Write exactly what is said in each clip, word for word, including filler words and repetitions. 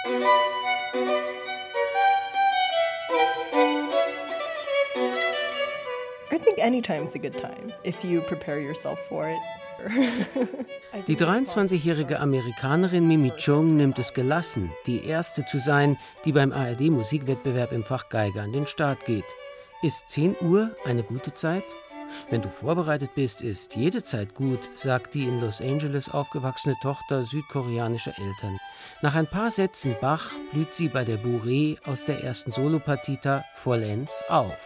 I think any time's a good time if you prepare yourself for it. Die dreiundzwanzigjährige Amerikanerin Mimi Chung nimmt es gelassen, die erste zu sein, die beim A R D-Musikwettbewerb im Fach Geige an den Start geht. Ist zehn Uhr eine gute Zeit? Wenn du vorbereitet bist, ist jede Zeit gut, sagt die in Los Angeles aufgewachsene Tochter südkoreanischer Eltern. Nach ein paar Sätzen Bach blüht sie bei der Bourrée aus der ersten Solopartita vollends auf.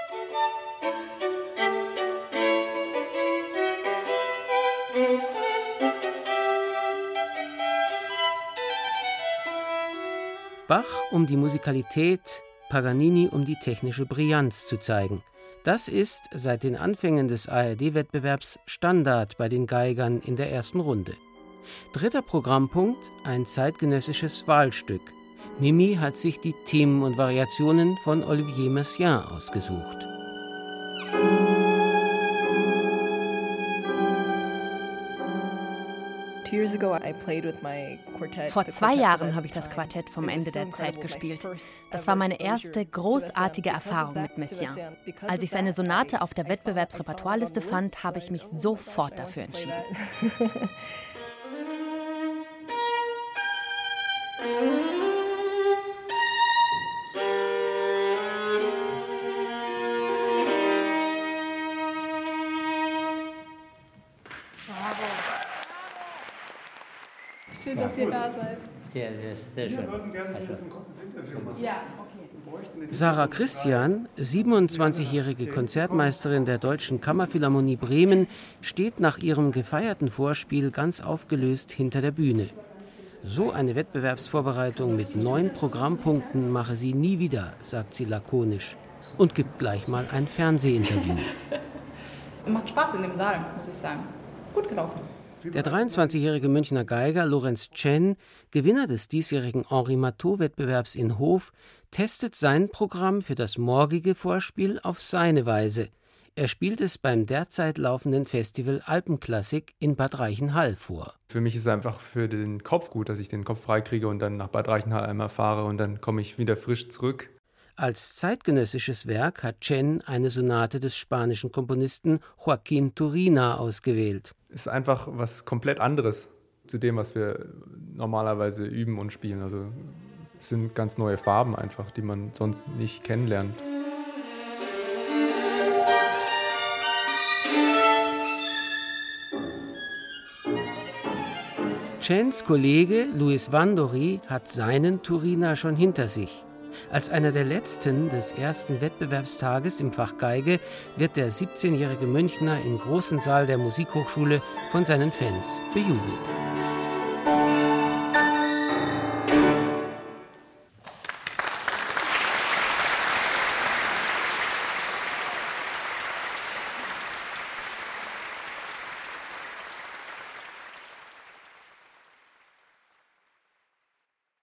Bach um die Musikalität, Paganini um die technische Brillanz zu zeigen. Das ist seit den Anfängen des A R D-Wettbewerbs Standard bei den Geigern in der ersten Runde. Dritter Programmpunkt, ein zeitgenössisches Wahlstück. Mimi hat sich die Themen und Variationen von Olivier Messiaen ausgesucht. Vor zwei Jahren habe ich das Quartett vom Ende der Zeit gespielt. Das war meine erste großartige Erfahrung mit Messiaen. Als ich seine Sonate auf der Wettbewerbsrepertoireliste fand, habe ich mich sofort dafür entschieden. Schön, dass ihr da seid. Sehr, sehr, sehr schön. Wir würden gerne also. ein kurzes Interview machen. Ja, okay. Sarah Christian, siebenundzwanzigjährige Konzertmeisterin der Deutschen Kammerphilharmonie Bremen, steht nach ihrem gefeierten Vorspiel ganz aufgelöst hinter der Bühne. So eine Wettbewerbsvorbereitung mit neun Programmpunkten mache sie nie wieder, sagt sie lakonisch und gibt gleich mal ein Fernsehinterview. Macht Spaß in dem Saal, muss ich sagen. Gut gelaufen. Der dreiundzwanzigjährige Münchner Geiger Lorenz Chen, Gewinner des diesjährigen Henri-Matteau-Wettbewerbs in Hof, testet sein Programm für das morgige Vorspiel auf seine Weise. Er spielt es beim derzeit laufenden Festival Alpenklassik in Bad Reichenhall vor. Für mich ist es einfach für den Kopf gut, dass ich den Kopf freikriege und dann nach Bad Reichenhall einmal fahre und dann komme ich wieder frisch zurück. Als zeitgenössisches Werk hat Chen eine Sonate des spanischen Komponisten Joaquín Turina ausgewählt. Es ist einfach was komplett anderes zu dem, was wir normalerweise üben und spielen. Also es sind ganz neue Farben einfach, die man sonst nicht kennenlernt. Chens Kollege Luis Vandori hat seinen Turina schon hinter sich. Als einer der letzten des ersten Wettbewerbstages im Fach Geige wird der siebzehnjährige Münchner im großen Saal der Musikhochschule von seinen Fans bejubelt.